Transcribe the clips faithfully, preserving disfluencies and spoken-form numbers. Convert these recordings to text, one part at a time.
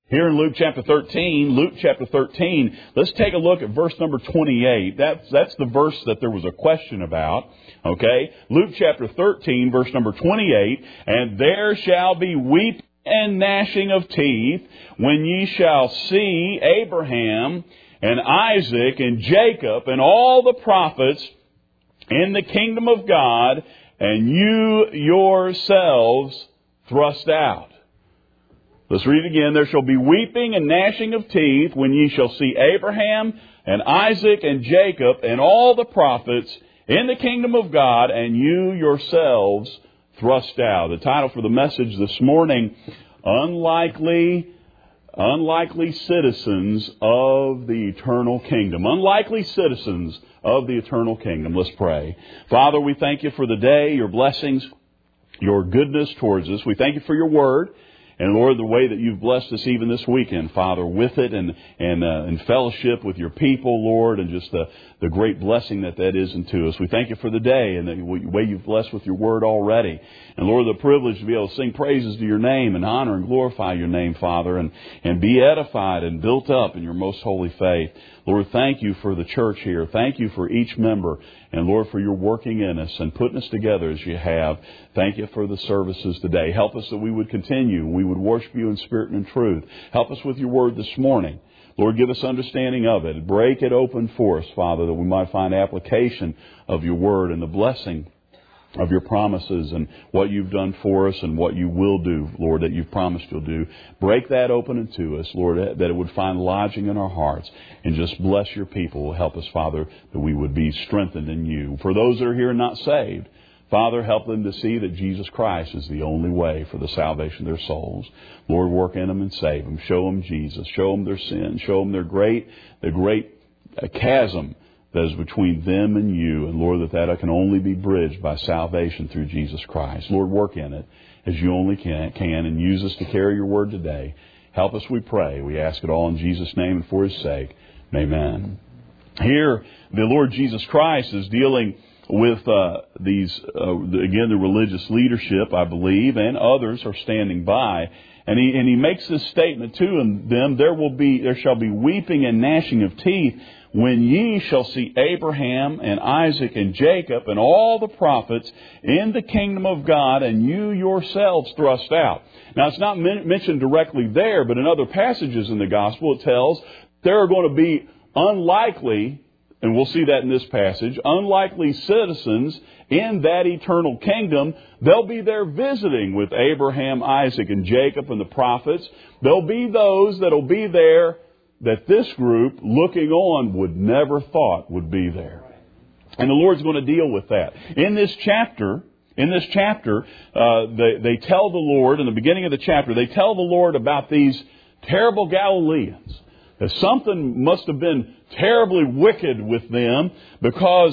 Here in Luke chapter thirteen, Luke chapter thirteen, let's take a look at verse number twenty-eight. That's, that's the verse that there was a question about. Okay? Luke chapter thirteen, verse number twenty-eight. And there shall be weeping and gnashing of teeth when ye shall see Abraham and Isaac and Jacob and all the prophets in the kingdom of God, and you yourselves thrust out. Let's read it again. There shall be weeping and gnashing of teeth when ye shall see Abraham and Isaac and Jacob and all the prophets in the kingdom of God, and you yourselves thrust out. The title for the message this morning, Unlikely, Unlikely Citizens of the Eternal Kingdom. Unlikely Citizens of the Eternal Kingdom. Let's pray. Father, we thank you for the day, your blessings, your goodness towards us. We thank you for your word. And Lord, the way that you've blessed us even this weekend, Father, with it and and uh, in fellowship with your people, Lord, and just the, the great blessing that that is unto us. We thank you for the day and the way you've blessed with your word already. And Lord, the privilege to be able to sing praises to your name and honor and glorify your name, Father, and, and be edified and built up in your most holy faith. Lord, thank you for the church here. Thank you for each member. And Lord, for your working in us and putting us together as you have. Thank you for the services today. Help us that we would continue. We would worship you in spirit and in truth. Help us with your word this morning. Lord, give us understanding of it. Break it open for us, Father, that we might find application of your word and the blessing of your promises and what you've done for us and what you will do, Lord, that you've promised you'll do. Break that open unto us, Lord, that it would find lodging in our hearts. And just bless your people. Help us, Father, that we would be strengthened in you. For those that are here not saved, Father, help them to see that Jesus Christ is the only way for the salvation of their souls. Lord, work in them and save them. Show them Jesus. Show them their sin. Show them their great, the great chasm that is between them and you. And Lord, that that can only be bridged by salvation through Jesus Christ. Lord, work in it as you only can, can and use us to carry your word today. Help us, we pray. We ask it all in Jesus' name and for his sake. Amen. Here, the Lord Jesus Christ is dealing with uh, these, uh, again, the religious leadership, I believe, and others are standing by. And he, and he makes this statement to them, there will be, there shall be weeping and gnashing of teeth when ye shall see Abraham and Isaac and Jacob and all the prophets in the kingdom of God, and you yourselves thrust out. Now, it's not men- mentioned directly there, but in other passages in the gospel, it tells there are going to be unlikely, and we'll see that in this passage, unlikely citizens in that eternal kingdom. They'll be there visiting with Abraham, Isaac, and Jacob and the prophets. There'll be those that'll be there that this group looking on would never thought would be there. And the Lord's going to deal with that. In this chapter, in this chapter, uh, they, they tell the Lord, in the beginning of the chapter, they tell the Lord about these terrible Galileans. That something must have been terribly wicked with them because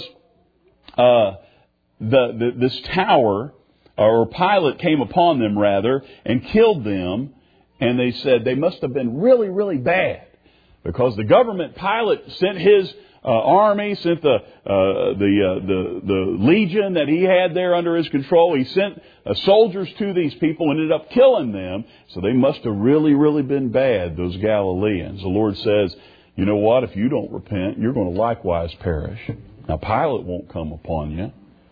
uh, the, the this tower, or Pilate came upon them rather, and killed them. And they said they must have been really, really bad. Because the government, Pilate sent his uh, army, sent the uh, the, uh, the the legion that he had there under his control. He sent uh, soldiers to these people and ended up killing them. So they must have really, really been bad, those Galileans. The Lord says, you know what? If you don't repent, you're going to likewise perish. Now, Pilate won't come upon you,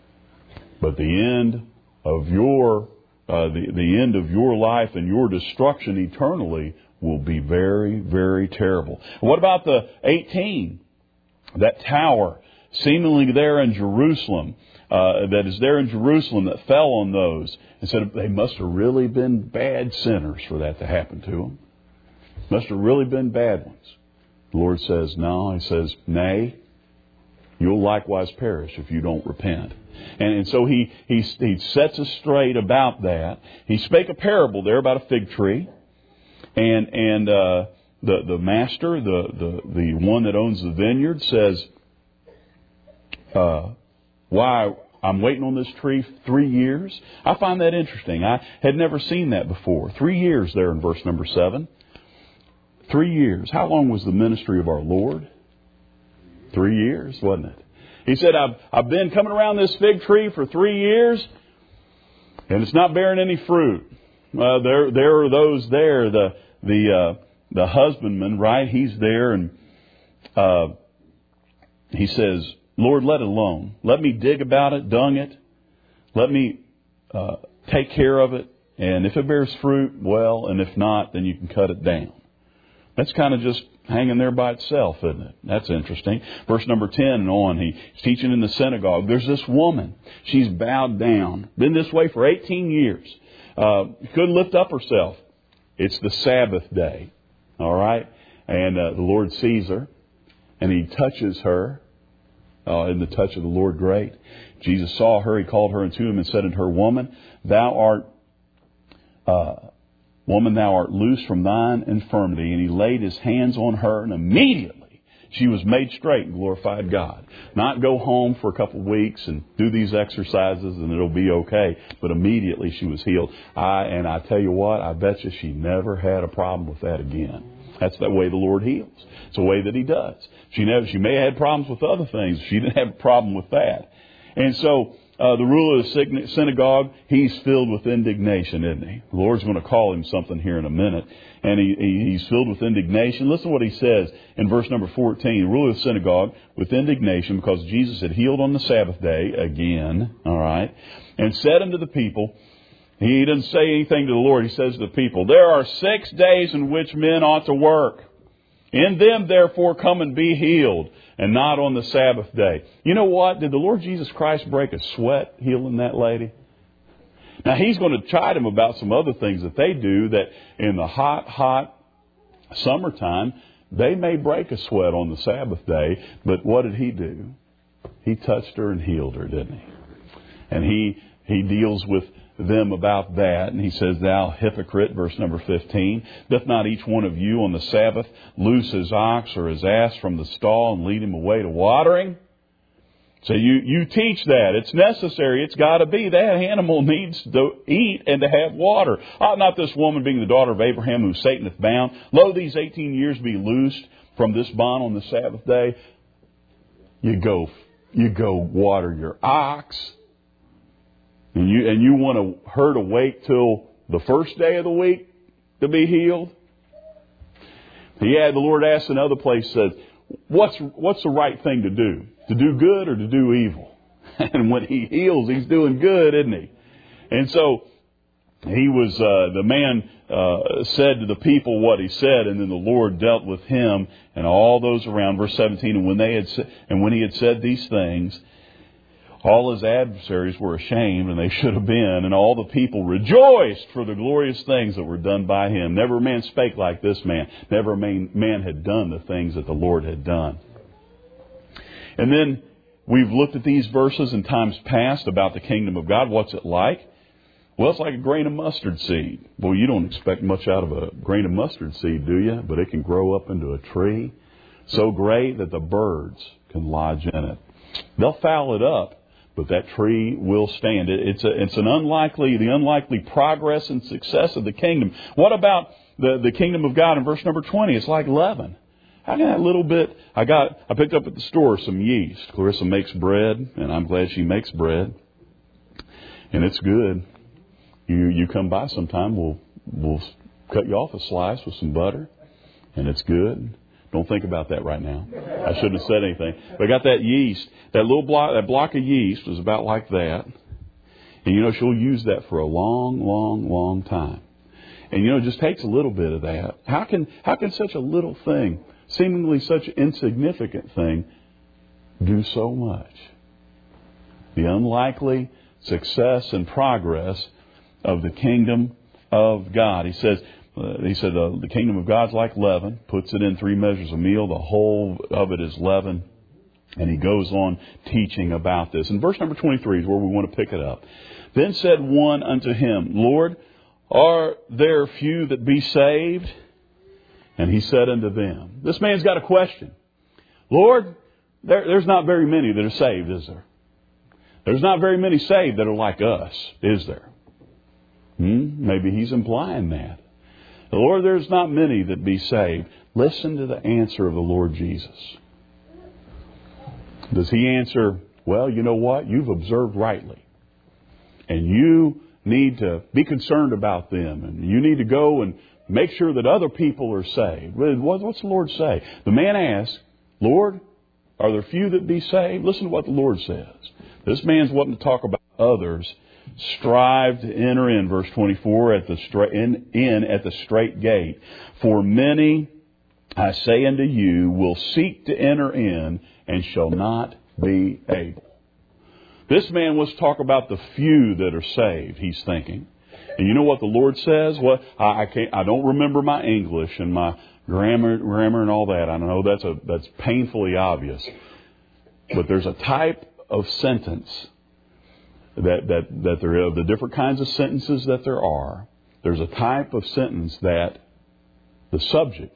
but the end of your uh, the the end of your life and your destruction eternally will be very, very terrible. What about the eighteen? That tower, seemingly there in Jerusalem, uh, that is there in Jerusalem that fell on those. And said they must have really been bad sinners for that to happen to them. Must have really been bad ones. The Lord says, no. He says, nay, you'll likewise perish if you don't repent. And, and so he, he, he sets us straight about that. He spake a parable there about a fig tree. And and uh, the the master, the, the the one that owns the vineyard, says, uh, "Why I'm waiting on this tree three years." I find that interesting. I had never seen that before. Three years there in verse number seven. Three years. How long was the ministry of our Lord? Three years, wasn't it? He said, "I've I've been coming around this fig tree for three years, and it's not bearing any fruit." Uh, there, there are those there. The the uh, the husbandman, right, he's there and uh, he says, Lord, let it alone. Let me dig about it, dung it. Let me uh, take care of it. And if it bears fruit, well, and if not, then you can cut it down. That's kind of just hanging there by itself, isn't it? That's interesting. Verse number ten and on, he's teaching in the synagogue. There's this woman. She's bowed down. Been this way for eighteen years. Uh, couldn't lift up herself. It's the Sabbath day. All right? And uh, the Lord sees her. And He touches her. Uh, in the touch of the Lord great. Jesus saw her. He called her unto Him and said unto her, Woman, thou art... Uh, Woman, thou art loosed from thine infirmity. And He laid His hands on her, and immediately she was made straight and glorified God. Not go home for a couple of weeks and do these exercises and it'll be okay. But immediately she was healed. I And I tell you what, I bet you she never had a problem with that again. That's the way the Lord heals. It's the way that He does. She never. She may have had problems with other things. She didn't have a problem with that. And so... Uh, the ruler of the synagogue, he's filled with indignation, isn't he? The Lord's going to call him something here in a minute. And he, he, he's filled with indignation. Listen to what he says in verse number fourteen. The ruler of the synagogue with indignation because Jesus had healed on the Sabbath day again. All right. And said unto the people, he doesn't say anything to the Lord. He says to the people, there are six days in which men ought to work. In them, therefore, come and be healed, and not on the Sabbath day. You know what? Did the Lord Jesus Christ break a sweat healing that lady? Now, He's going to chide them about some other things that they do that in the hot, hot summertime, they may break a sweat on the Sabbath day. But what did He do? He touched her and healed her, didn't He? And He, he deals with them about that. And He says, thou hypocrite, verse number fifteen, doth not each one of you on the Sabbath loose his ox or his ass from the stall and lead him away to watering? So you, you teach that. It's necessary. It's got to be. That animal needs to eat and to have water. Ought not this woman, being the daughter of Abraham, whom Satan hath bound, lo, these eighteen years be loosed from this bond on the Sabbath day? You go, you go water your ox. And you and you want her to wait till the first day of the week to be healed? He had the Lord asked in other places, says, what's what's the right thing to do? To do good or to do evil? And when He heals, He's doing good, isn't He? And so he was uh, the man uh, said to the people what he said, and then the Lord dealt with him and all those around. Verse seventeen. And when they had sa- and when he had said these things, all his adversaries were ashamed, and they should have been, and all the people rejoiced for the glorious things that were done by him. Never a man spake like this man. Never a man, man had done the things that the Lord had done. And then we've looked at these verses in times past about the kingdom of God. What's it like? Well, it's like a grain of mustard seed. Well, you don't expect much out of a grain of mustard seed, do you? But it can grow up into a tree so great that the birds can lodge in it. They'll foul it up, but that tree will stand. It's a, it's an unlikely, the unlikely progress and success of the kingdom. What about the, the kingdom of God in verse number twenty? It's like leaven. How can that little bit, I got, I picked up at the store some yeast. Clarissa makes bread, and I'm glad she makes bread. And it's good. You, you come by sometime, we'll, we'll cut you off a slice with some butter, and it's good. Don't think about that right now. I shouldn't have said anything. But I got that yeast. That little block, that block of yeast was about like that. And, you know, she'll use that for a long, long, long time. And, you know, it just takes a little bit of that. How can, how can such a little thing, seemingly such an insignificant thing, do so much? The unlikely success and progress of the kingdom of God. He says, Uh, he said uh, the kingdom of God's like leaven, puts it in three measures of meal. The whole of it is leaven. And he goes on teaching about this. And verse number twenty-three is where we want to pick it up. Then said one unto him, Lord, are there few that be saved? And he said unto them, this man's got a question. Lord, there, there's not very many that are saved, is there? There's not very many saved that are like us, is there? Hmm? Maybe he's implying that. Lord, there's not many that be saved. Listen to the answer of the Lord Jesus. Does he answer, well, you know what? You've observed rightly. And you need to be concerned about them. And you need to go and make sure that other people are saved. What's the Lord say? The man asked, Lord, are there few that be saved? Listen to what the Lord says. This man's wanting to talk about others. Strive to enter in, verse twenty-four, at the straight, in, in at the straight gate. For many, I say unto you, will seek to enter in and shall not be able. This man wants to talk about the few that are saved, he's thinking. And you know what the Lord says? Well, I, I can't. I don't remember my English and my grammar, grammar and all that. I know that's a that's painfully obvious. But there's a type of sentence that that that there are, the different kinds of sentences that there are. There's a type of sentence that the subject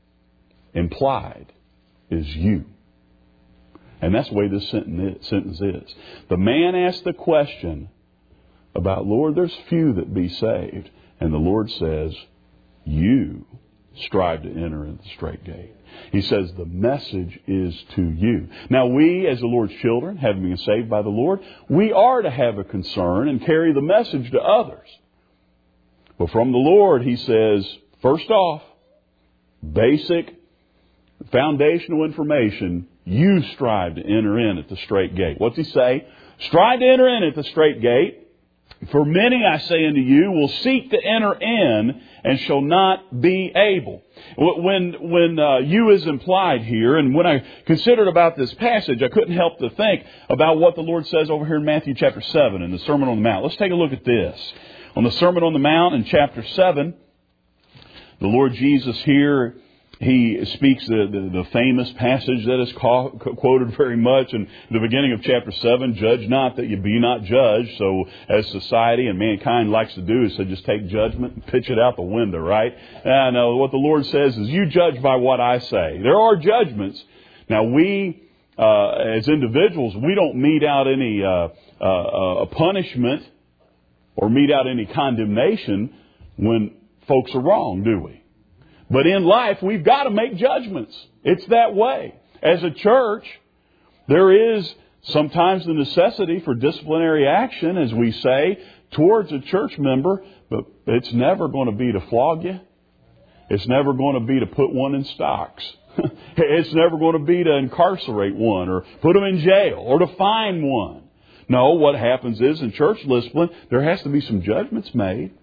implied is you. And that's the way this sentence is. The man asked the question about, Lord, there's few that be saved. And the Lord says, you strive to enter in the straight gate. He says the message is to you. Now we, as the Lord's children, having been saved by the Lord, we are to have a concern and carry the message to others. But from the Lord, He says, first off, basic foundational information, you strive to enter in at the straight gate. What's He say? Strive to enter in at the straight gate. For many, I say unto you, will seek to enter in and shall not be able. When when uh, you is implied here, and when I considered about this passage, I couldn't help to think about what the Lord says over here in Matthew chapter seven in the Sermon on the Mount. Let's take a look at this. On the Sermon on the Mount in chapter seven, the Lord Jesus here, He speaks the, the, the famous passage that is call, quoted very much in the beginning of chapter seven, judge not that you be not judged. So as society and mankind likes to do is to just take judgment and pitch it out the window, right? And uh, what the Lord says is you judge by what I say. There are judgments. Now we, uh, as individuals, we don't mete out any uh, uh, uh, punishment or mete out any condemnation when folks are wrong, do we? But in life, we've got to make judgments. It's that way. As a church, there is sometimes the necessity for disciplinary action, as we say, towards a church member, but it's never going to be to flog you. It's never going to be to put one in stocks. It's never going to be to incarcerate one or put them in jail or to fine one. No, what happens is in church discipline, there has to be some judgments made.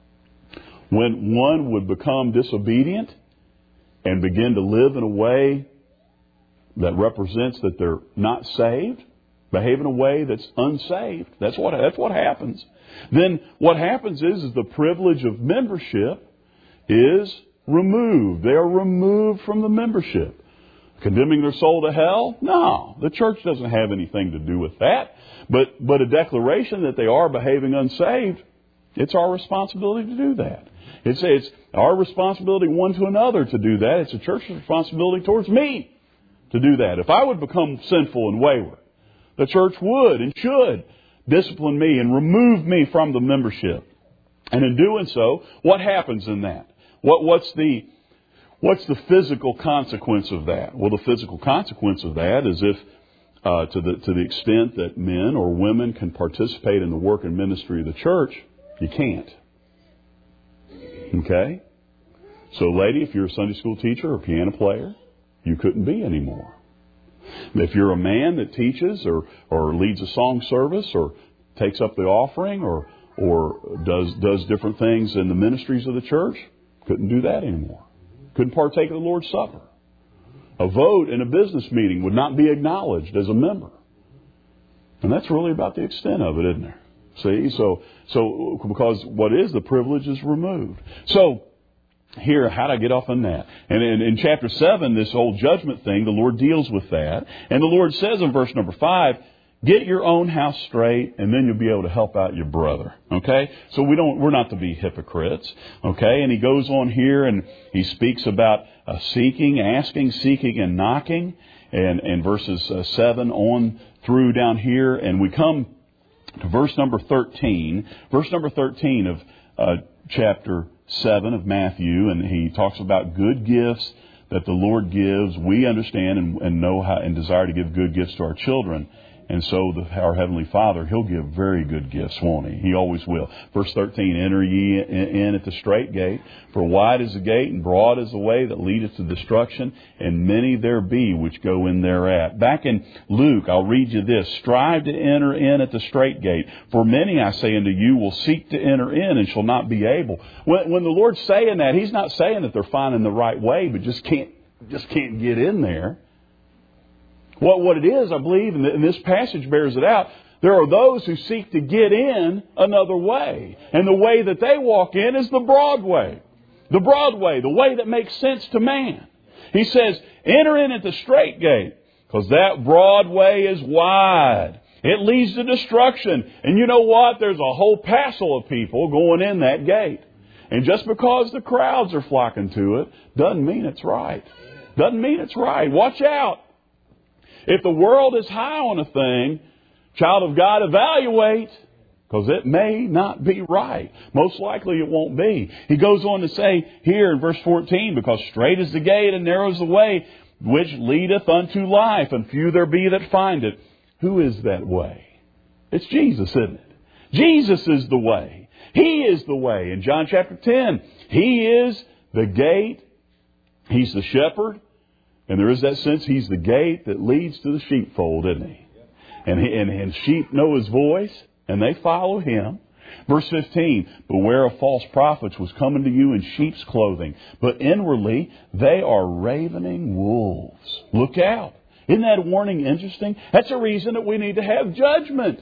When one would become disobedient and begin to live in a way that represents that they're not saved, behave in a way that's unsaved, that's what that's what happens. Then what happens is, is the privilege of membership is removed. They are removed from the membership. Condemning their soul to hell? No, the church doesn't have anything to do with that. But but a declaration that they are behaving unsaved, it's our responsibility to do that. It's, it's our responsibility one to another to do that. It's a church's responsibility towards me to do that. If I would become sinful and wayward, the church would and should discipline me and remove me from the membership. And in doing so, what happens in that? What, what's the what's the physical consequence of that? Well, the physical consequence of that is if uh, to the to the extent that men or women can participate in the work and ministry of the church, you can't. Okay? So, lady, if you're a Sunday school teacher or piano player, you couldn't be anymore. If you're a man that teaches or, or leads a song service or takes up the offering or or does does different things in the ministries of the church, couldn't do that anymore. Couldn't partake of the Lord's Supper. A vote in a business meeting would not be acknowledged as a member. And that's really about the extent of it, isn't there? See, so so because what is the privilege is removed. So here, how do I get off on that? And in, in chapter seven, this whole judgment thing, the Lord deals with that. And the Lord says in verse number five, get your own house straight, and then you'll be able to help out your brother. Okay? So we don't, we're not to be hypocrites. Okay? And he goes on here and he speaks about uh, seeking, asking, seeking, and knocking. And, and verses uh, seven on through down here. And we come to verse number thirteen. Verse number thirteen of uh, chapter seven of Matthew. And he talks about good gifts that the Lord gives. We understand and, and know how and desire to give good gifts to our children. And so the, our Heavenly Father, He'll give very good gifts, won't He? He always will. Verse thirteen, enter ye in at the strait gate, for wide is the gate and broad is the way that leadeth to destruction, and many there be which go in thereat. Back in Luke, I'll read you this. Strive to enter in at the strait gate, for many, I say unto you, will seek to enter in and shall not be able. When, when the Lord's saying that, He's not saying that they're finding the right way, but just can't, just can't get in there. What, what it is, I believe, and this passage bears it out, there are those who seek to get in another way. And the way that they walk in is the broad way. The broad way, the way that makes sense to man. He says, enter in at the strait gate, because that broad way is wide. It leads to destruction. And you know what? There's a whole passel of people going in that gate. And just because the crowds are flocking to it, doesn't mean it's right. Doesn't mean it's right. Watch out. If the world is high on a thing, child of God, evaluate, because it may not be right. Most likely it won't be. He goes on to say here in verse fourteen, because strait is the gate and narrow is the way which leadeth unto life, and few there be that find it. Who is that way? It's Jesus, isn't it? Jesus is the way. He is the way. In John chapter ten, He is the gate. He's the shepherd. And there is that sense He's the gate that leads to the sheepfold, isn't He? And, he, and, and sheep know His voice, and they follow Him. Verse fifteen, beware of false prophets which come unto you in sheep's clothing, but inwardly they are ravening wolves. Look out. Isn't that warning interesting? That's a reason that we need to have judgment.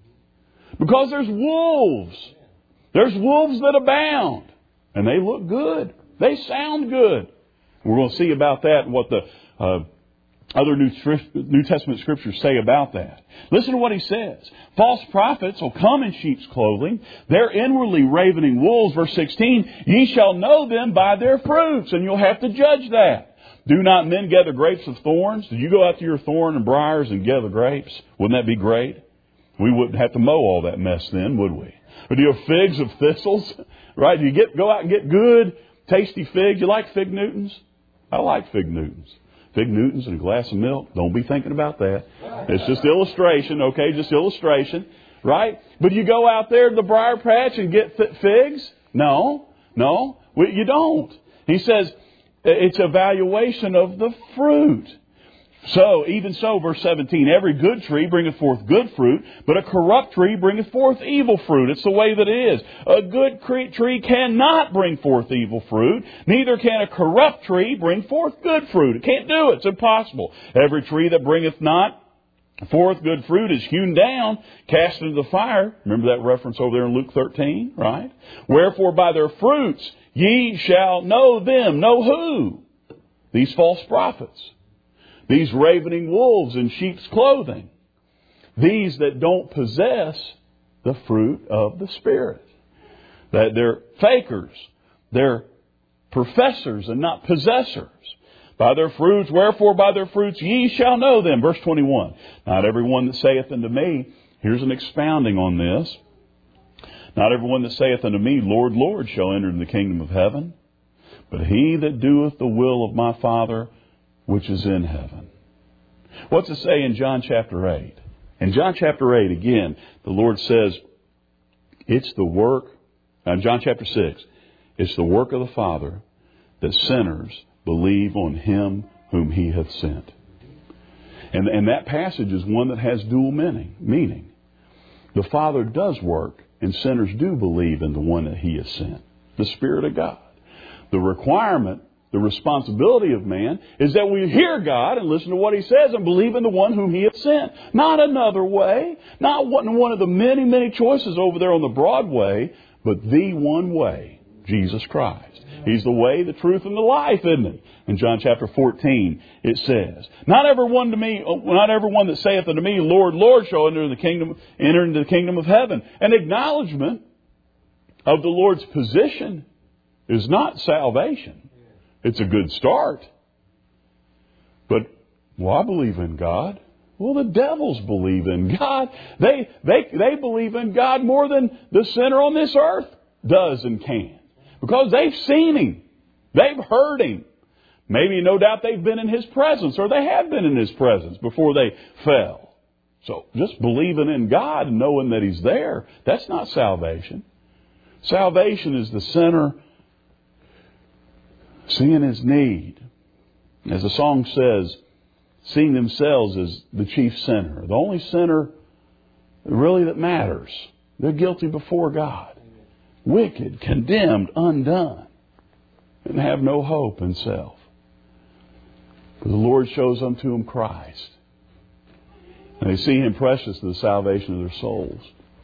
Because there's wolves. There's wolves that abound. And they look good. They sound good. We're going to see about that and what the uh, other New, New Testament scriptures say about that. Listen to what he says. False prophets will come in sheep's clothing. They're inwardly ravening wolves. Verse sixteen, ye shall know them by their fruits, and you'll have to judge that. Do not men gather grapes of thorns? Did you go out to your thorn and briars and gather grapes? Wouldn't that be great? We wouldn't have to mow all that mess then, would we? Or do you have figs of thistles? Right? Do you get go out and get good, tasty figs? You like fig Newtons? I like fig Newtons. Fig Newtons and a glass of milk. Don't be thinking about that. It's just illustration, okay? Just illustration, right? But you go out there to the briar patch and get figs? No, no, you don't. He says it's evaluation of the fruit. So, even so, verse seventeen, every good tree bringeth forth good fruit, but a corrupt tree bringeth forth evil fruit. It's the way that it is. A good tree cannot bring forth evil fruit, neither can a corrupt tree bring forth good fruit. It can't do it. It's impossible. Every tree that bringeth not forth good fruit is hewn down, cast into the fire. Remember that reference over there in Luke thirteen, right? Wherefore by their fruits ye shall know them. Know who? These false prophets. These ravening wolves in sheep's clothing. These that don't possess the fruit of the Spirit. That they're fakers. They're professors and not possessors. By their fruits, wherefore by their fruits ye shall know them. Verse twenty-one. Not everyone that saith unto me, here's an expounding on this. Not everyone that saith unto me, Lord, Lord, shall enter into the kingdom of heaven, but he that doeth the will of my Father which is in heaven. What's it say in John chapter eight? In John chapter eight, again, the Lord says, it's the work, in John chapter six, it's the work of the Father that sinners believe on Him whom He hath sent. And, and that passage is one that has dual meaning. Meaning, the Father does work, and sinners do believe in the one that He has sent, the Spirit of God. The requirement, the responsibility of man is that we hear God and listen to what He says and believe in the one whom He hath sent. Not another way. Not one of the many, many choices over there on the broad way, but the one way, Jesus Christ. He's the way, the truth, and the life, isn't He? In John chapter fourteen, it says, Not everyone to me, not everyone that saith unto me, Lord, Lord, shall enter the kingdom, enter into the kingdom of heaven. An acknowledgement of the Lord's position is not salvation. It's a good start. But, well, I believe in God. Well, the devils believe in God. They, they, they believe in God more than the sinner on this earth does and can. Because they've seen Him. They've heard Him. Maybe, no doubt, they've been in His presence, or they have been in His presence before they fell. So just believing in God and knowing that He's there, that's not salvation. Salvation is the sinner seeing his need. As the song says, seeing themselves as the chief sinner. The only sinner really that matters. They're guilty before God. Wicked, condemned, undone. And have no hope in self. But the Lord shows unto them Christ. And they see Him precious to the salvation of their souls.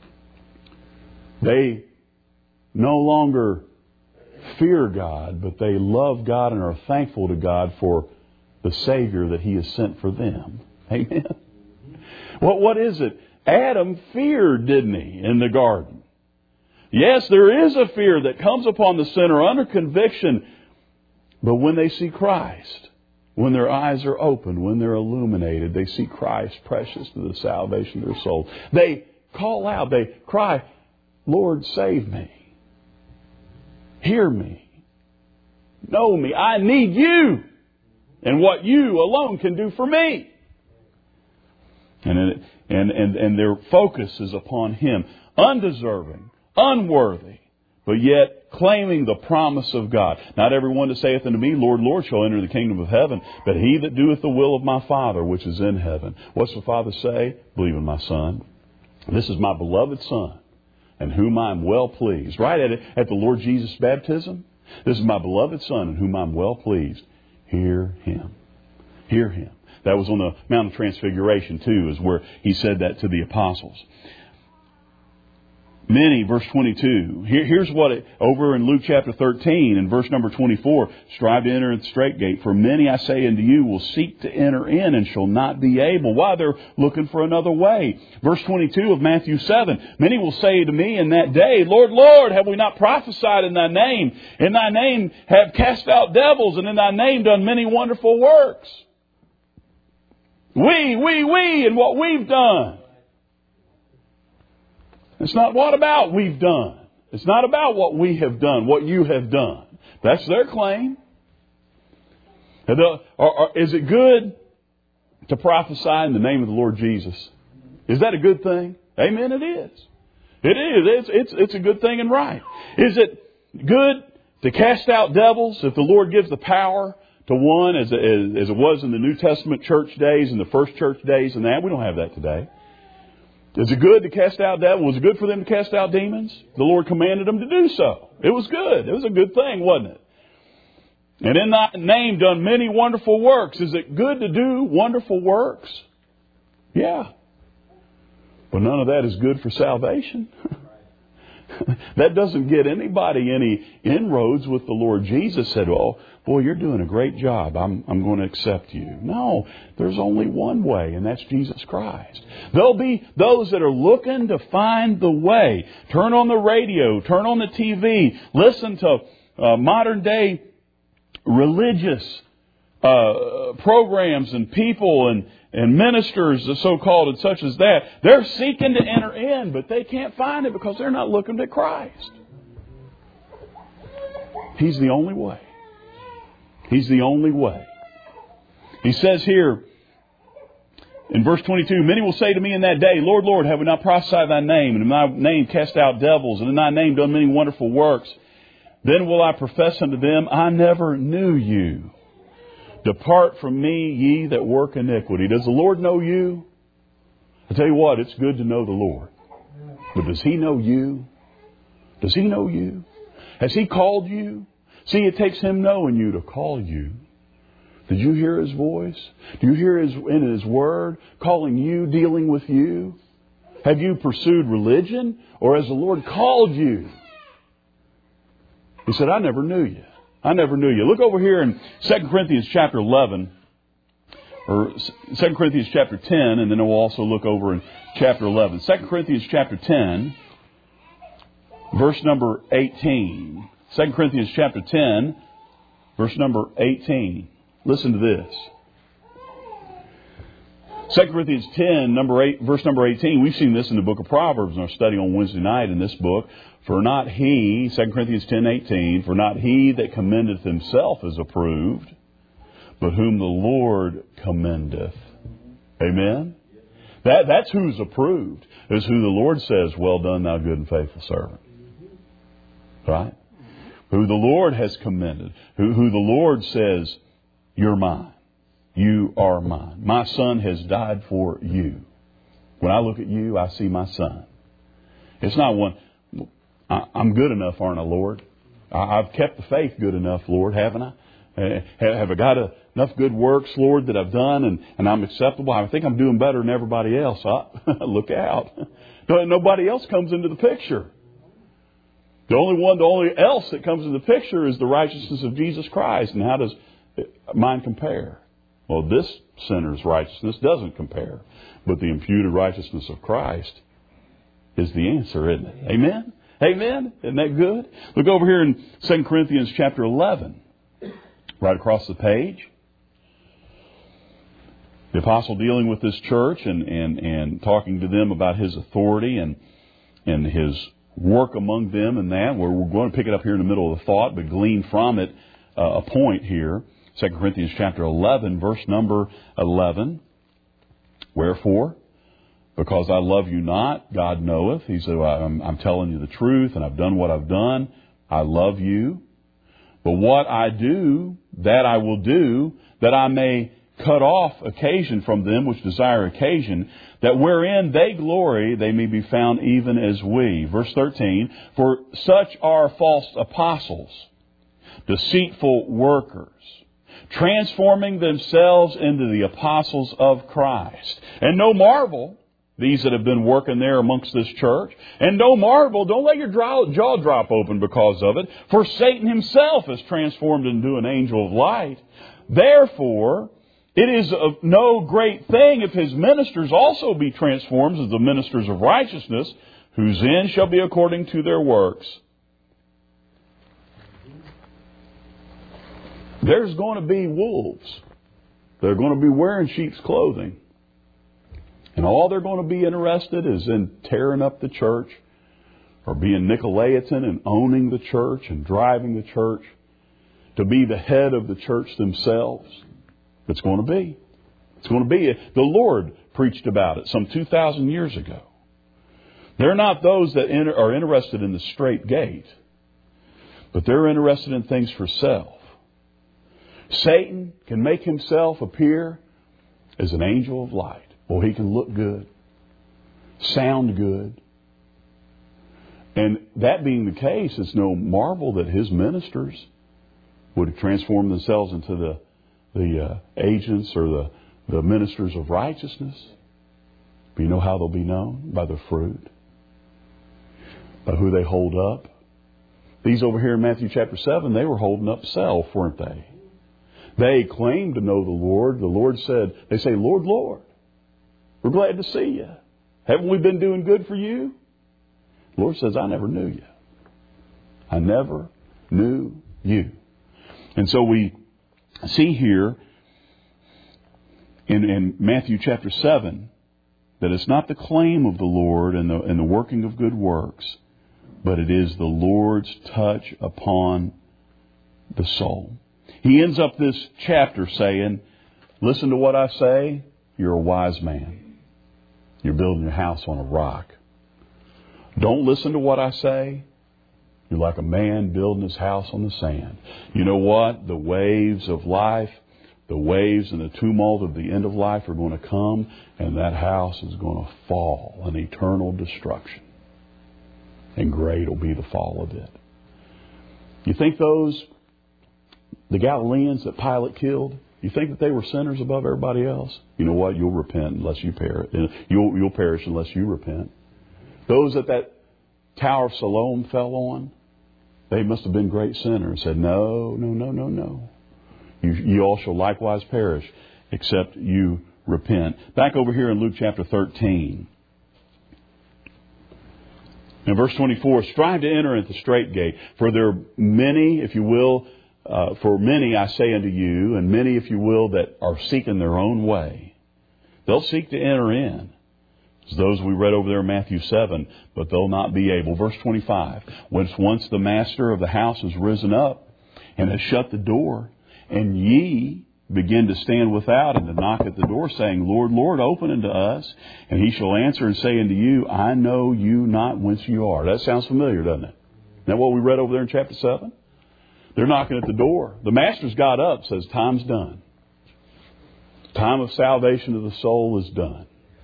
They no longer fear God, but they love God and are thankful to God for the Savior that He has sent for them. Amen. What, what is it? Adam feared, didn't he, in the garden? Yes, there is a fear that comes upon the sinner under conviction. But when they see Christ, when their eyes are opened, when they're illuminated, they see Christ precious to the salvation of their soul. They call out, they cry, Lord, save me. Hear me. Know me. I need You. And what You alone can do for me. And, it, and, and, and their focus is upon Him. Undeserving, unworthy, but yet claiming the promise of God. Not everyone that saith unto me, Lord, Lord, shall enter the kingdom of heaven, but he that doeth the will of my Father which is in heaven. What's the Father say? Believe in my Son. This is my beloved Son, in whom I am well pleased. Right at it, at the Lord Jesus' baptism. This is my beloved Son, in whom I am well pleased. Hear Him. Hear Him. That was on the Mount of Transfiguration too, is where He said that to the apostles. Many, verse twenty-two. Here, here's what it, over in Luke chapter thirteen and verse number twenty-four. Strive to enter the straight gate. For many, I say unto you, will seek to enter in and shall not be able. Why? They're looking for another way. Verse twenty-two of Matthew seven. Many will say to me in that day, Lord, Lord, have we not prophesied in Thy name? In Thy name have cast out devils, and in Thy name done many wonderful works. We, we, we, and what we've done. It's not what about we've done. It's not about what we have done, what you have done. That's their claim. Is it good to prophesy in the name of the Lord Jesus? Is that a good thing? Amen, it is. It is. It's, it's, it's a good thing and right. Is it good to cast out devils if the Lord gives the power to one as, as, as it was in the New Testament church days and the first church days and that? We don't have that today. Is it good to cast out devils? Was it good for them to cast out demons? The Lord commanded them to do so. It was good. It was a good thing, wasn't it? And in Thy name done many wonderful works. Is it good to do wonderful works? Yeah. But none of that is good for salvation. That doesn't get anybody any inroads with the Lord. Jesus said, oh, boy, you're doing a great job. I'm, I'm going to accept you. No, there's only one way, and that's Jesus Christ. There'll be those that are looking to find the way. Turn on the radio, turn on the T V, listen to uh, modern day religious uh, programs and people and, and ministers, the so-called and such as that. They're seeking to enter in, but they can't find it because they're not looking to Christ. He's the only way. He's the only way. He says here in verse twenty-two, many will say to me in that day, Lord, Lord, have we not prophesied Thy name, and in Thy name cast out devils, and in Thy name done many wonderful works? Then will I profess unto them, I never knew you. Depart from me, ye that work iniquity. Does the Lord know you? I tell you what, it's good to know the Lord. But does He know you? Does He know you? Has He called you? See, it takes Him knowing you to call you. Did you hear His voice? Do you hear His in His Word calling you, dealing with you? Have you pursued religion? Or has the Lord called you? He said, I never knew you. I never knew you. Look over here in Second Corinthians chapter eleven, or Second Corinthians chapter ten, and then we'll also look over in chapter eleven. Second Corinthians chapter ten, verse number eighteen. Second Corinthians chapter ten, verse number eighteen. Listen to this. Second Corinthians ten, number eight, verse number eighteen. We've seen this in the book of Proverbs in our study on Wednesday night in this book. For not he, Second Corinthians ten eighteen, for not he that commendeth himself is approved, but whom the Lord commendeth. Amen? That, that's who's approved, is who the Lord says, well done, thou good and faithful servant. Right? Who the Lord has commended. Who, who the Lord says, you're mine. You are mine. My son has died for you. When I look at you, I see my son. It's not one, I, I'm good enough, aren't I, Lord? I, I've kept the faith good enough, Lord, haven't I? Uh, have I got a, enough good works, Lord, that I've done and, and I'm acceptable? I think I'm doing better than everybody else. Huh? Look out. No, nobody else comes into the picture. The only one, the only else that comes into the picture is the righteousness of Jesus Christ. And how does mine compare? Well, this sinner's righteousness doesn't compare. But the imputed righteousness of Christ is the answer, isn't it? Amen? Amen? Isn't that good? Look over here in Second Corinthians chapter eleven. Right across the page. The apostle dealing with this church and, and, and talking to them about his authority and, and his work among them and that. Where we're going to pick it up here in the middle of the thought, but glean from it uh, a point here. Second Corinthians chapter eleven, verse number eleven. Wherefore, because I love you not, God knoweth. He said, well, I'm, I'm telling you the truth, and I've done what I've done. I love you. But what I do, that I will do, that I may cut off occasion from them which desire occasion, that wherein they glory, they may be found even as we. Verse thirteen, for such are false apostles, deceitful workers, transforming themselves into the apostles of Christ. And no marvel, these that have been working there amongst this church. And no marvel, don't let your jaw drop open because of it. For Satan himself is transformed into an angel of light. Therefore, it is of no great thing if his ministers also be transformed as the ministers of righteousness, whose end shall be according to their works. There's going to be wolves. They're going to be wearing sheep's clothing. And all they're going to be interested is in tearing up the church or being Nicolaitan and owning the church and driving the church to be the head of the church themselves. It's going to be. It's going to be. The Lord preached about it some two thousand years ago. They're not those that are interested in the straight gate, but they're interested in things for self. Satan can make himself appear as an angel of light. Well, he can look good, sound good. And that being the case, it's no marvel that his ministers would transform themselves into the, the uh, agents or the, the ministers of righteousness. But you know how they'll be known? By their fruit. By who they hold up. These over here in Matthew chapter seven, they were holding up self, weren't they? They claimed to know the Lord. The Lord said, they say, Lord, Lord, we're glad to see you. Haven't we been doing good for you? The Lord says, I never knew you. I never knew you. And so we see here in, in Matthew chapter seven that it's not the claim of the Lord and the, and the working of good works, but it is the Lord's touch upon the soul. He ends up this chapter saying, listen to what I say, you're a wise man. You're building your house on a rock. Don't listen to what I say. You're like a man building his house on the sand. You know what? The waves of life, the waves and the tumult of the end of life are going to come, and that house is going to fall in eternal destruction. And great will be the fall of it. You think those, the Galileans that Pilate killed, you think that they were sinners above everybody else? You know what? You'll repent unless you perish. You'll, you'll perish unless you repent. Those that that Tower of Siloam fell on, they must have been great sinners. Said, no, no, no, no, no. You, you all shall likewise perish, except you repent. Back over here in Luke chapter thirteen. In verse twenty-four, strive to enter at the straight gate, for there are many, if you will, Uh, for many, I say unto you, and many, if you will, that are seeking their own way. They'll seek to enter in. It's those we read over there in Matthew seven, but they'll not be able. Verse twenty-five, once, once the master of the house has risen up and has shut the door, and ye, begin to stand without and to knock at the door, saying, Lord, Lord, open unto us. And he shall answer and say unto you, I know you not whence you are. That sounds familiar, doesn't it? Isn't that what we read over there in chapter seven? They're knocking at the door. The master's got up, says, time's done. Time of salvation of the soul is done.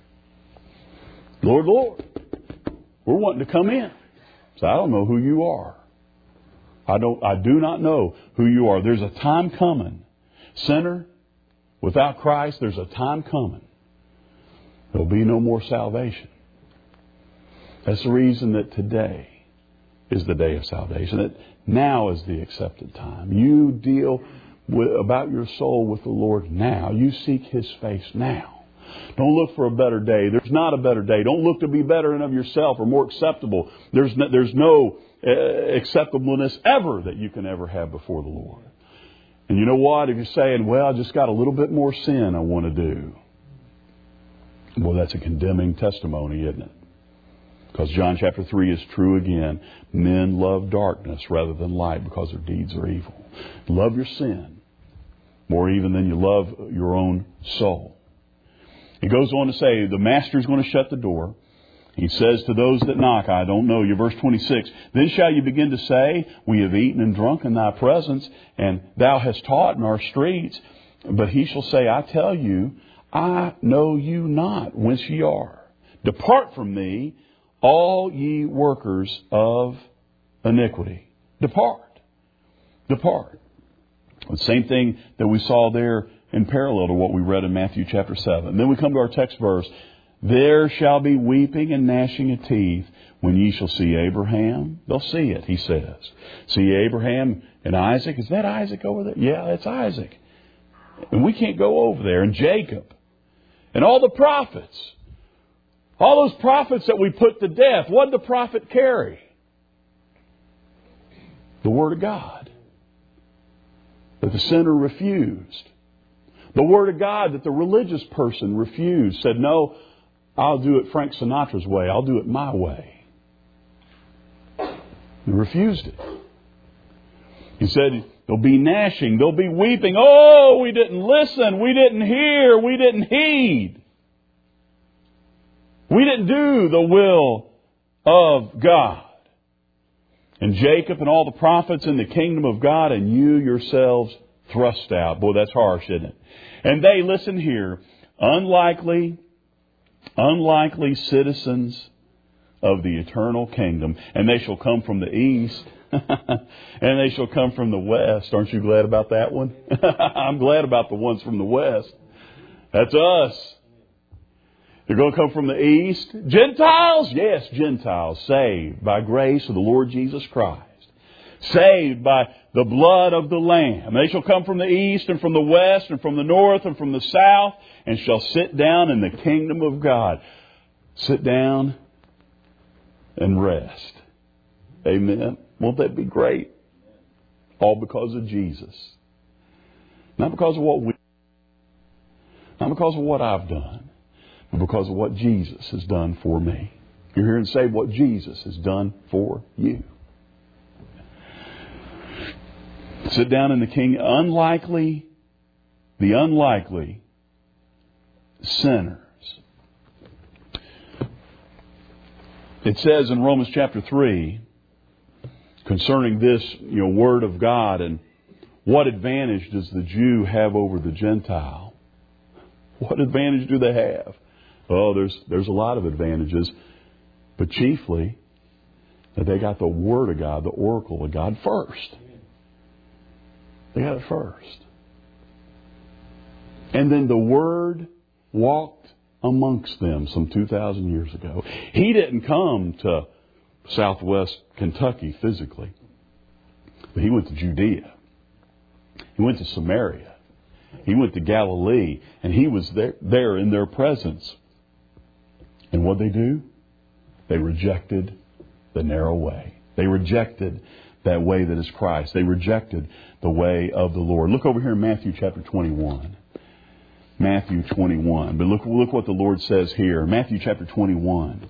Lord, Lord, we're wanting to come in. So I don't know who you are. I don't. I do not know who you are. There's a time coming. Sinner, without Christ, there's a time coming. There'll be no more salvation. That's the reason that today is the day of salvation. That now is the accepted time. You deal with, about your soul with the Lord now. You seek His face now. Don't look for a better day. There's not a better day. Don't look to be better in of yourself or more acceptable. There's no, there's no uh, acceptableness ever that you can ever have before the Lord. And you know what? If you're saying, well, I just got a little bit more sin I want to do. Well, that's a condemning testimony, isn't it? Because John chapter three is true again. Men love darkness rather than light because their deeds are evil. Love your sin more even than you love your own soul. He goes on to say, the master's going to shut the door. He says to those that knock, I don't know you. Verse twenty-six, then shall you begin to say, we have eaten and drunk in thy presence, and thou hast taught in our streets. But he shall say, I tell you, I know you not whence ye are. Depart from me, all ye workers of iniquity. Depart. Depart. The same thing that we saw there in parallel to what we read in Matthew chapter seven. And then we come to our text verse. There shall be weeping and gnashing of teeth when ye shall see Abraham. They'll see it, he says. See Abraham and Isaac. Is that Isaac over there? Yeah, it's Isaac. And we can't go over there. And Jacob. And all the prophets. All those prophets that we put to death. What did the prophet carry? The Word of God. That the sinner refused. The Word of God that the religious person refused. Said, no, I'll do it Frank Sinatra's way. I'll do it my way. He refused it. He said, there'll be gnashing. There'll be weeping. Oh, we didn't listen. We didn't hear. We didn't heed. We didn't do the will of God. And Jacob and all the prophets in the kingdom of God, and you yourselves thrust out. Boy, that's harsh, isn't it? And they, listen here, unlikely, unlikely citizens of the eternal kingdom. And they shall come from the east, and they shall come from the west. Aren't you glad about that one? I'm glad about the ones from the west. That's us. They're going to come from the east. Gentiles? Yes, Gentiles. Saved by grace of the Lord Jesus Christ. Saved by the blood of the Lamb. They shall come from the east and from the west and from the north and from the south and shall sit down in the kingdom of God. Sit down and rest. Amen. Won't that be great? All because of Jesus. Not because of what we, not because of what I've done, but because of what Jesus has done for me. You're here and say what Jesus has done for you. Sit down in the king. Unlikely, the unlikely sinners. It says in Romans chapter three, concerning this, you know, word of God, and what advantage does the Jew have over the Gentile? What advantage do they have? Oh, there's there's a lot of advantages, but chiefly that they got the Word of God, the oracle of God first. They got it first. And then the Word walked amongst them some two thousand years ago. He didn't come to southwest Kentucky physically, but He went to Judea. He went to Samaria. He went to Galilee, and He was there, there in their presence. And what they do? They rejected the narrow way. They rejected that way that is Christ. They rejected the way of the Lord. Look over here in Matthew chapter twenty-one. Matthew twenty-one. But look, look what the Lord says here. Matthew chapter twenty-one.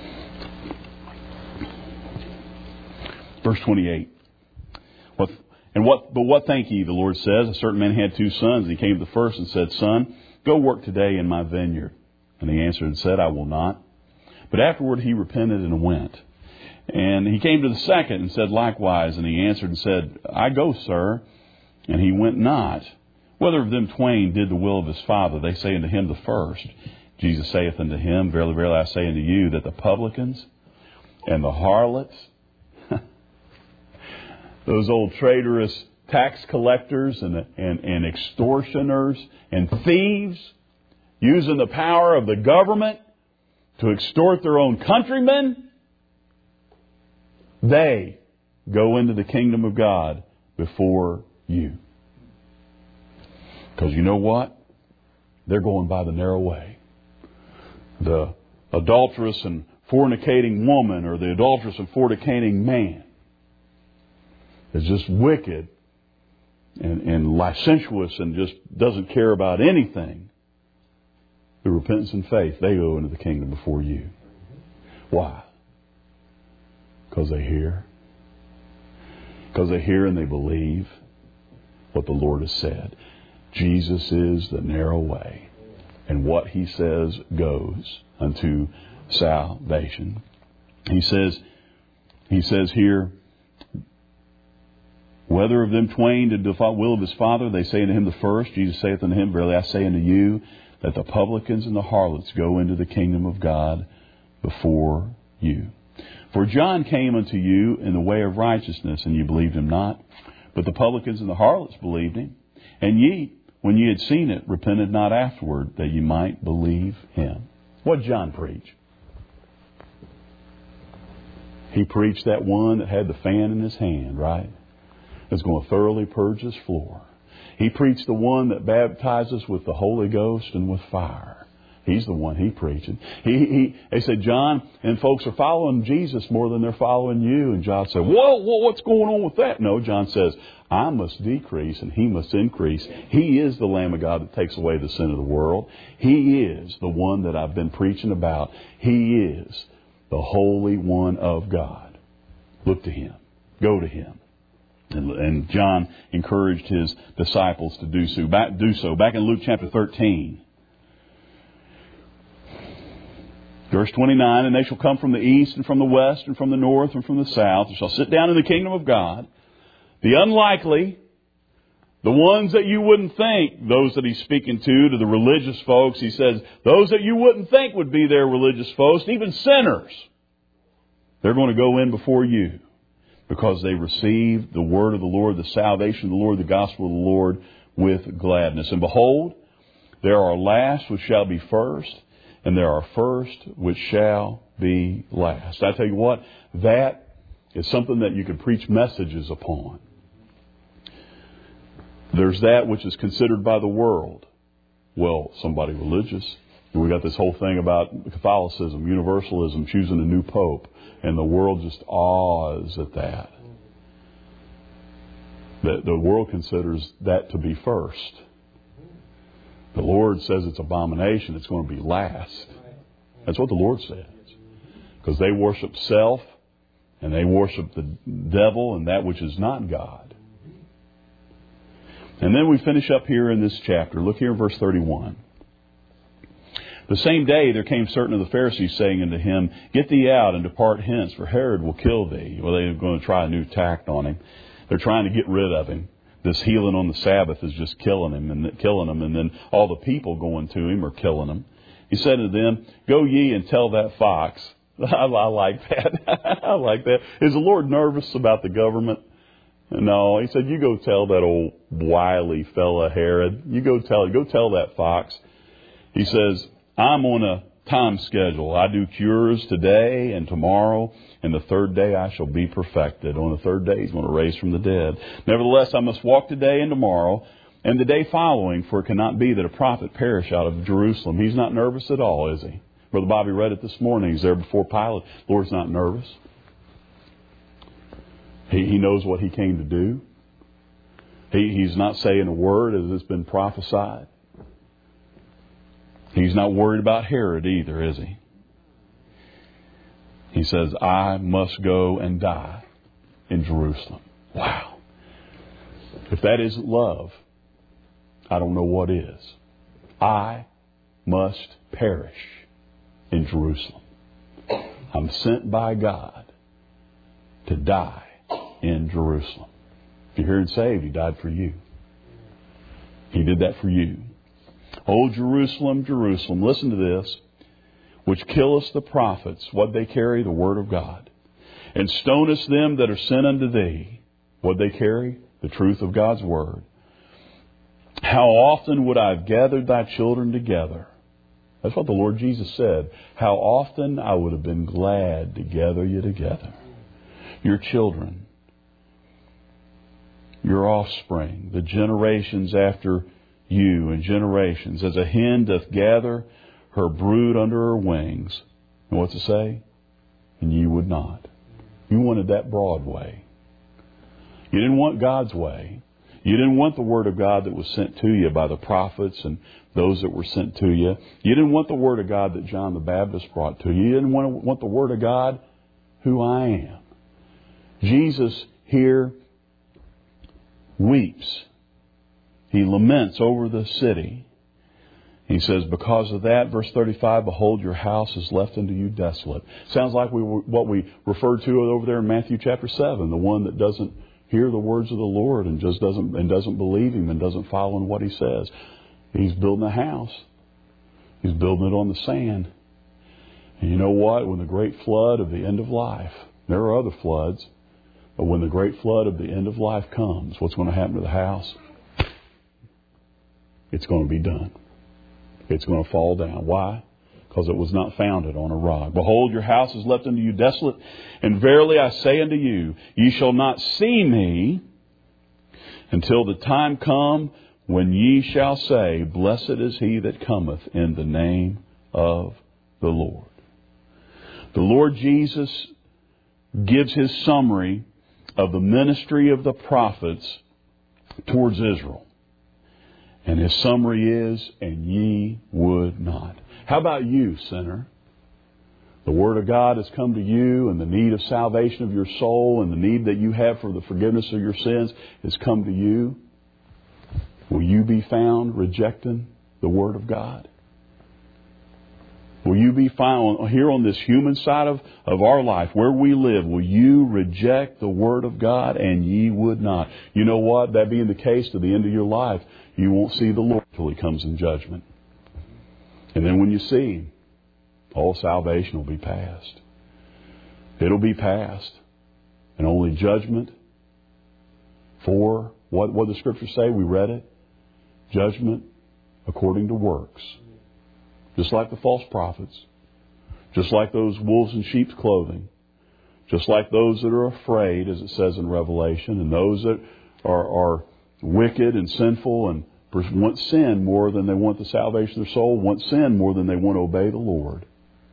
Verse twenty-eight. And what, but what think ye, the Lord says, a certain man had two sons. And he came to the first and said, Son, go work today in my vineyard. And he answered and said, I will not. But afterward he repented and went. And he came to the second and said likewise. And he answered and said, I go, sir. And he went not. Whether of them twain did the will of his father? They say unto him the first. Jesus saith unto him, Verily, verily, I say unto you, that the publicans and the harlots, those old traitorous tax collectors and, and, and extortioners and thieves, using the power of the government to extort their own countrymen, they go into the kingdom of God before you. Because you know what? They're going by the narrow way. The adulterous and fornicating woman, or the adulterous and fornicating man, is just wicked and, and licentious and just doesn't care about anything. The repentance and faith, they go into the kingdom before you. Why? Because they hear. Because they hear and they believe what the Lord has said. Jesus is the narrow way, and what He says goes unto salvation. He says, He says here, whether of them twain did the will of his father? They say unto him the first. Jesus saith unto him, Verily I say unto you, that the publicans and the harlots go into the kingdom of God before you. For John came unto you in the way of righteousness, and ye believed him not. But the publicans and the harlots believed him. And ye, when ye had seen it, repented not afterward, that ye might believe him. What did John preach? He preached that one that had the fan in his hand, right? That's going to thoroughly purge his floor. He preached the one that baptizes with the Holy Ghost and with fire. He's the one he preaching. He, he, they said, John, and folks are following Jesus more than they're following you. And John said, whoa, whoa, what's going on with that? No, John says, I must decrease and he must increase. He is the Lamb of God that takes away the sin of the world. He is the one that I've been preaching about. He is the Holy One of God. Look to Him. Go to Him. And, and John encouraged his disciples to do so. Back, do so. Back in Luke chapter thirteen. Verse twenty-nine, and they shall come from the east and from the west and from the north and from the south, and shall sit down in the kingdom of God. The unlikely, the ones that you wouldn't think, those that he's speaking to, to the religious folks, he says, those that you wouldn't think would be their religious folks, even sinners, they're going to go in before you because they received the word of the Lord, the salvation of the Lord, the gospel of the Lord with gladness. And behold, there are last which shall be first, and there are first which shall be last. I tell you what, that is something that you can preach messages upon. There's that which is considered by the world, well, somebody religious. We got this whole thing about Catholicism, universalism, choosing a new pope, and the world just awes at that. The, the world considers that to be first. The Lord says it's abomination. It's going to be last. That's what the Lord says. Because they worship self, and they worship the devil and that which is not God. And then we finish up here in this chapter. Look here in verse thirty-one. The same day there came certain of the Pharisees, saying unto him, Get thee out and depart hence, for Herod will kill thee. Well, they're going to try a new tact on him. They're trying to get rid of him. This healing on the Sabbath is just killing him and killing him. And then all the people going to him are killing him. He said to them, Go ye and tell that fox. I, I like that. I like that. Is the Lord nervous about the government? No. He said, you go tell that old wily fella Herod. You go tell, go tell that fox. He says, I'm on a time schedule. I do cures today and tomorrow, and the third day I shall be perfected. On the third day He's going to raise from the dead. Nevertheless, I must walk today and tomorrow and the day following, for it cannot be that a prophet perish out of Jerusalem. He's not nervous at all, is he? Brother Bobby read it this morning. He's there before Pilate. Lord's not nervous. He, he knows what He came to do. He, he's not saying a word as it's been prophesied. He's not worried about Herod either, is he? He says, I must go and die in Jerusalem. Wow. If that isn't love, I don't know what is. I must perish in Jerusalem. I'm sent by God to die in Jerusalem. If you're here and saved, He died for you. He did that for you. O Jerusalem, Jerusalem, listen to this, which killest the prophets, what they carry? The word of God. And stonest them that are sent unto thee, what they carry? The truth of God's word. How often would I have gathered thy children together? That's what the Lord Jesus said. How often I would have been glad to gather you together. Your children, your offspring, the generations after you and generations, as a hen doth gather her brood under her wings. And what's it say? And ye would not. You wanted that broad way. You didn't want God's way. You didn't want the Word of God that was sent to you by the prophets and those that were sent to you. You didn't want the Word of God that John the Baptist brought to you. You didn't want, want the Word of God, who I am. Jesus here weeps. He laments over the city. He says, because of that, verse thirty-five, behold, your house is left unto you desolate. Sounds like we were, what we referred to over there in Matthew chapter seven, the one that doesn't hear the words of the Lord and just doesn't and doesn't believe Him and doesn't follow in what He says. He's building a house. He's building it on the sand. And you know what? When the great flood of the end of life, there are other floods, but when the great flood of the end of life comes, what's going to happen to the house? It's going to be done. It's going to fall down. Why? Because it was not founded on a rock. Behold, your house is left unto you desolate. And verily I say unto you, ye shall not see me until the time come when ye shall say, blessed is he that cometh in the name of the Lord. The Lord Jesus gives His summary of the ministry of the prophets towards Israel. And His summary is, and ye would not. How about you, sinner? The Word of God has come to you, and the need of salvation of your soul and the need that you have for the forgiveness of your sins has come to you. Will you be found rejecting the Word of God? Will you be found here on this human side of, of our life, where we live, will you reject the Word of God, and ye would not? You know what? That being the case, to the end of your life, you won't see the Lord till He comes in judgment. And then when you see Him, all salvation will be past. It'll be past. And only judgment for, what what the Scriptures say? We read it. Judgment according to works. Just like the false prophets. Just like those wolves in sheep's clothing. Just like those that are afraid, as it says in Revelation. And those that are, are wicked and sinful and want sin more than they want the salvation of their soul, want sin more than they want to obey the Lord.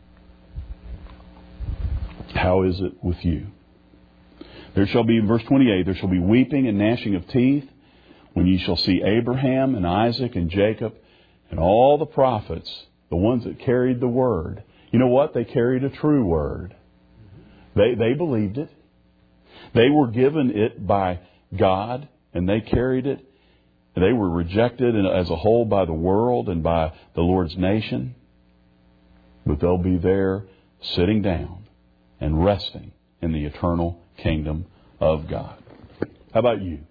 How is it with you? There shall be, in verse twenty-eight, there shall be weeping and gnashing of teeth when ye shall see Abraham and Isaac and Jacob and all the prophets, the ones that carried the word. You know what? They carried a true word. They, they believed it. They were given it by God, and they carried it. And they were rejected as a whole by the world and by the Lord's nation. But they'll be there sitting down and resting in the eternal kingdom of God. How about you?